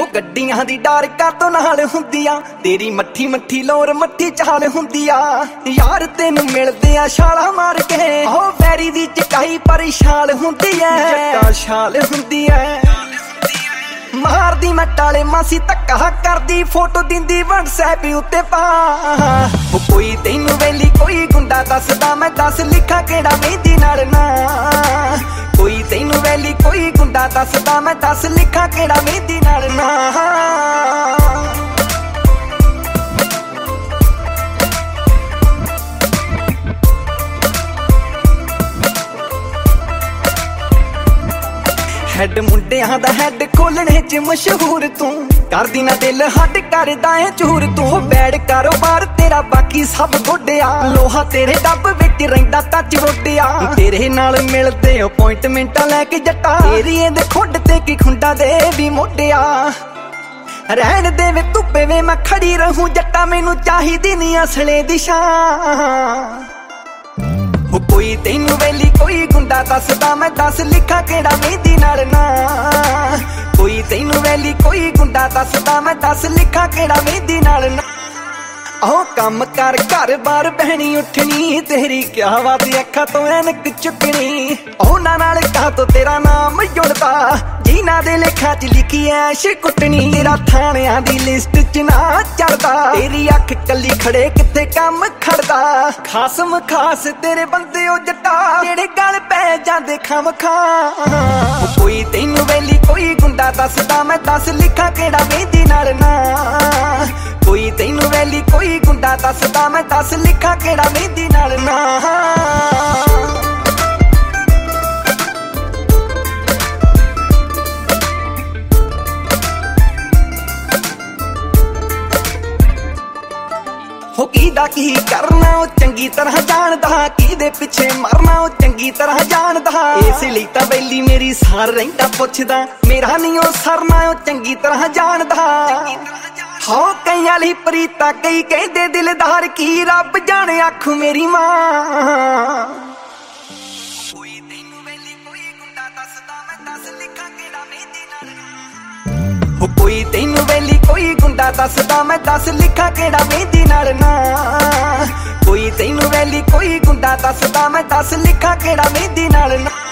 ਗੱਡੀਆਂ ਦੀ ਡਾਰ ਕਾਤੋਂ ਨਾਲ ਹੁੰਦੀਆਂ ਤੇਰੀ ਮੱਠੀ ਮੱਠੀ ਲੋਰ ਮੱਠੀ ਚਾਲ ਹੁੰਦੀ ਆ ਯਾਰ ਤੈਨੂੰ ਮਿਲਦੇ ਆ ਛਾਲਾ ਮਾਰ ਕੇ ਉਹ ਫੈਰੀ ਦੀ ਚਕਾਈ ਪਰ ਛਾਲ ਹੁੰਦੀ ਐ ਜੱਟਾ ਛਾਲ ਹੁੰਦੀ ਐ ਮਾਰਦੀ ਮੈਂ ਟਾਲੇ ਮਾਸੀ ਧੱਕਾ ਕਰਦੀ ਫੋਟੋ ਦਿੰਦੀ WhatsApp ਉੱਤੇ ਪਾ ਉਹ ਕੋਈ ਤੈਨੂੰ ਵੇਲੀ ਕੋਈ ਗੁੰਡਾ ਦੱਸਦਾ ਮੈਂ ਦੱਸ ਲਿਖਾਂ ਕਿਹੜਾ ਮਹਿੰਦੀ ਨਾਲ ਨਾ ਕੋਈ ਤੈਨੂੰ ਵੇਲੀ ਕੋਈ ਗੁੰਡਾ ਦੱਸਦਾ ਮੈਂ ਦੱਸ ਲਿਖਾਂ ਕਿਹੜਾ ਮਹਿੰਦੀ ਨਾਲ ਨਾ ਹੈਡ ਮੁੰਡਿਆਂ ਦਾ ਹੈਡ ਖੋਲਣੇ ਚ ਮਸ਼ਹੂਰ ਤੂੰ ਕਰਦੀ ਨਾ ਦਿਲ ਹੱਡ ਕਰਦਾ ਏ ਚੂਰ ਤੂੰ ਬੈਡ ਕਾਰੋਬਾਰ ਤੇਰਾ ਬਾਕੀ ਸਭ ਗੋਡਿਆ ਲੋਹਾ ਤੇਰੇ ਡੱਬ ਵਿੱਚ ਰਹਿੰਦਾ ਟੱਚ ਵੋਟਿਆ ਤੇਰੇ ਨਾਲ ਮਿਲਦੇ ਅਪਾਇੰਟਮੈਂਟਾਂ ਲੈ ਕੇ ਜੱਟਾ ਏਰੀਏ ਦੇ ਖੁੱਡ ਤੇ ਕੀ ਖੁੰਡਾ ਦੇ ਵੀ ਮੋਢਿਆ ਰਹਿਣ ਦੇ ਵੇ ਧੁੱਪੇ ਵੇ ਮੈਂ ਖੜੀ ਰਹੂੰ ਜੱਟਾ ਮੈਨੂੰ ਚਾਹੀਦੀ ਨੀ ਅਸਲੇ ਦੀ ਸ਼ਾਨ ਉਹ ਕੋਈ ਤੈਨੂੰ ਵੇਲੀ ਕੋਈ ਗੁੰਡਾ ਦੱਸਦਾ ਮੈਂ ਦੱਸ ਲਿਖਾਂ ਕਿਹੜਾ ਮਹਿੰਦੀ ਨਾਲ ਨਾ ਕੋਈ ਤੈਨੂੰ ਵੇਲੀ ਕੋਈ ਗੁੰਡਾ ਦੱਸਦਾ ਮੈਂ ਦੱਸ ਲਿਖਾਂ ਕਿਹੜਾ ਮਹਿੰਦੀ ਨਾਲ ਨਾ ਉਹ ਕੰਮ ਕਰ ਘਰ ਬਾਰ ਬਹਿਣੀ ਉੱਠਣੀ ਤੇਰੀ ਕਿਆ ਬਾਤ ਅੱਖਾਂ ਤੋਂ ਐਨਕ ਚੁੱਕਣੀ ਉਹਨਾਂ ਨਾਲ ਕਾ ਤੋਂ ਤੇਰਾ ਨਾਮ ਜੁੜਦਾ ਜਿਨ੍ਹਾਂ ਦੇ ਲੇਖਾਂ ਚ ਲਿਖੀ ਐਸ਼ ਕੁੱਟਣੀ ਤੇਰਾ ਥਾਣਿਆਂ ਦੀ ਲਿਸਟ ਚ ਨਾ ਚੜਦਾ ਤੇਰੀ ਅੱਖ ਕੱਲੀ ਖੜੇ ਕਿੱਥੇ ਕੰਮ ਖੜਦਾ ਖਾਸਮ ਖਾਸ ਤੇਰੇ ਬੰਦੇ ਉਹ ਜੱਟਾ ਜਿਹੜੇ ਗਲ ਪੈ ਜਾਂਦੇ ਖਮ ਖਾ ਕੋਈ ਤੈਨੂੰ ਵੇਲੀ ਕੋਈ ਗੁੰਡਾ ਦੱਸਦਾ ਮੈਂ ਦੱਸ ਲਿਖਾਂ ਕਿਹੜਾ ਮਹਿੰਦੀ ਨਾਲ ਨਾ ਕੋਈ ਤੈਨੂੰ ਵੇਲੀ ਕੋਈ ਗੁੰਡਾ ਦੱਸਦਾ ਮੈਂ ਦੱਸ ਲਿਖਾਂ ਕਿਹੜਾ ਮਹਿੰਦੀ ਨਾਲ ਨਾ ਹੋ ਕਿਹਦਾ ਕੀ ਕਰਨਾ ਉਹ ਚੰਗੀ ਤਰ੍ਹਾਂ ਜਾਣਦਾ ਕਿਹਦੇ ਪਿੱਛੇ ਮਰਨਾ ਉਹ ਚੰਗੀ ਤਰ੍ਹਾਂ ਜਾਣਦਾ ਇਸ ਲਈ ਤਾਂ ਬੈਲੀ ਮੇਰੀ ਸਾਰ ਰਹਿੰਦਾ ਪੁੱਛਦਾ ਮੇਰਾ ਨਹੀਂ ਉਹ ਸਰਨਾ ਉਹ ਚੰਗੀ ਤਰ੍ਹਾਂ ਜਾਣਦਾ ਹੋ ਕਈਆਂ ਲਈ ਪ੍ਰੀਤਾ ਕਈ ਕਹਿੰਦੇ ਦਿਲਦਾਰ ਕੀ ਰੱਬ ਜਾਣੇ ਆਖੂ ਮੇਰੀ ਮਾਂ ਕੋਈ ਤੈਨੂੰ ਵੇਲੀ ਕੋਈ ਗੁੰਡਾ ਦੱਸਦਾ ਮੈਂ ਦੱਸ ਲਿਖਾਂ ਕਿਹੜਾ ਮਹਿੰਦੀ ਨਾਲ ਹੋ ਕੋਈ ਤੈਨੂੰ ਵੇਲੀ ਕੋਈ ਗੁੰਡਾ ਦੱਸਦਾ ਮੈਂ ਦੱਸ ਲਿਖਾਂ ਕਿਹੜਾ ਮਹਿੰਦੀ ਨਾਲ ਨਾ ਕੋਈ ਤੈਨੂੰ ਵੇਲੀ ਕੋਈ ਗੁੰਡਾ ਦੱਸਦਾ ਮੈਂ ਦੱਸ ਲਿਖਾਂ ਕਿਹੜਾ ਮਹਿੰਦੀ ਨਾਲ ਨਾ